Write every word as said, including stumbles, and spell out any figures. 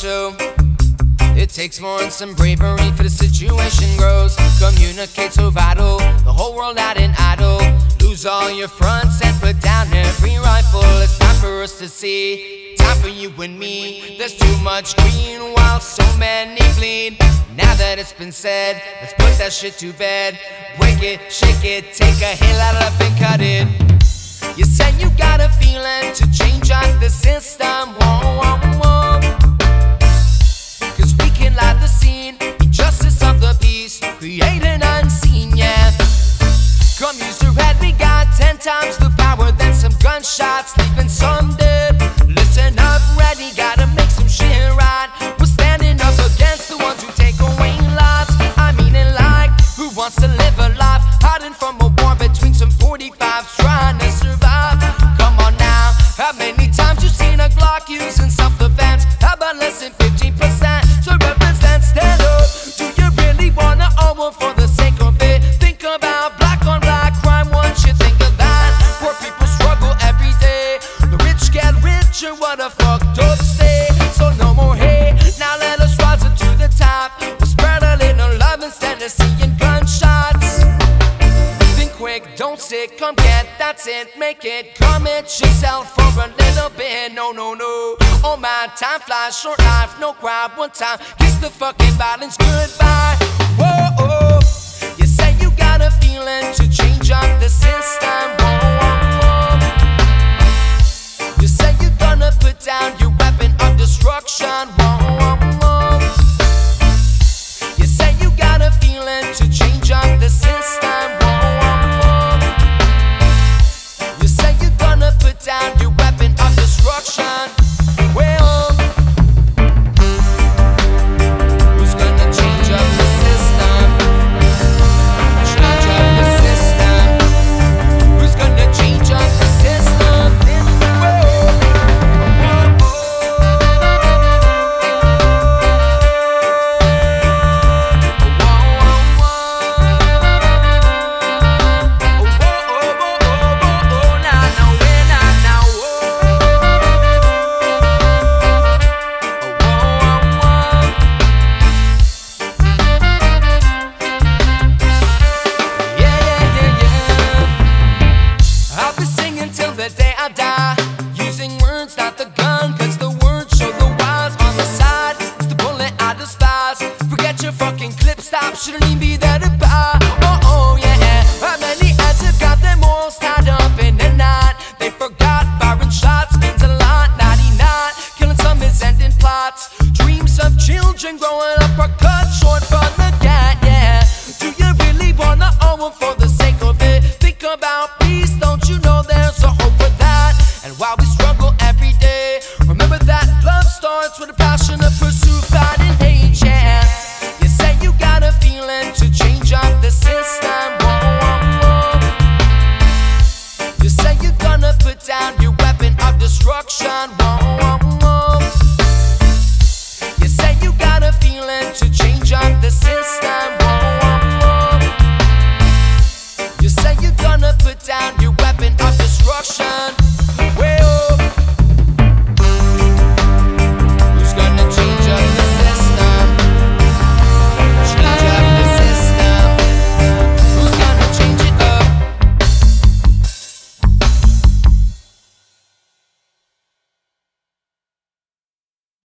show. It takes more than some bravery for the situation grows. Communicate so vital, the whole world not an idol. Lose all your fronts and put down every rifle. It's time for us to see, time for you and me. There's too much green while so many bleed. Now that it's been said, let's put that shit to bed. Break it, shake it, take a hill out of it and cut it. You say you got a feeling to change up the system. Whoa, whoa, whoa. Cause we can light the scene, be justice of the peace, create an unseen, yeah. Come use your head, we got ten times the power than some gunshots, leaving some dead. Listen up, ready, gotta make some shit right. We're standing up against the ones who take away lives. I mean it like, who wants to live a life hiding from a war between some forty-fives trying to survive? Come on now, how many times you seen a Glock using self-defense? How about less than fifteen percent to represent? Stand up, do you really wanna own one for the sake of it? Think about black on black crime once you think of that. Poor people struggle every day, the rich get richer, what a fucked up state. So no more hate, now let us rise up to the top. We'll spread a little love instead of seeing gunshots. Think quick, don't stick, come get, that's it, make it. Commit yourself for a little bit, no, no, no. Oh my, time flies, short life, no crowd, one time. Kiss the fucking violence goodbye. Whoa, oh. You say you got a feeling to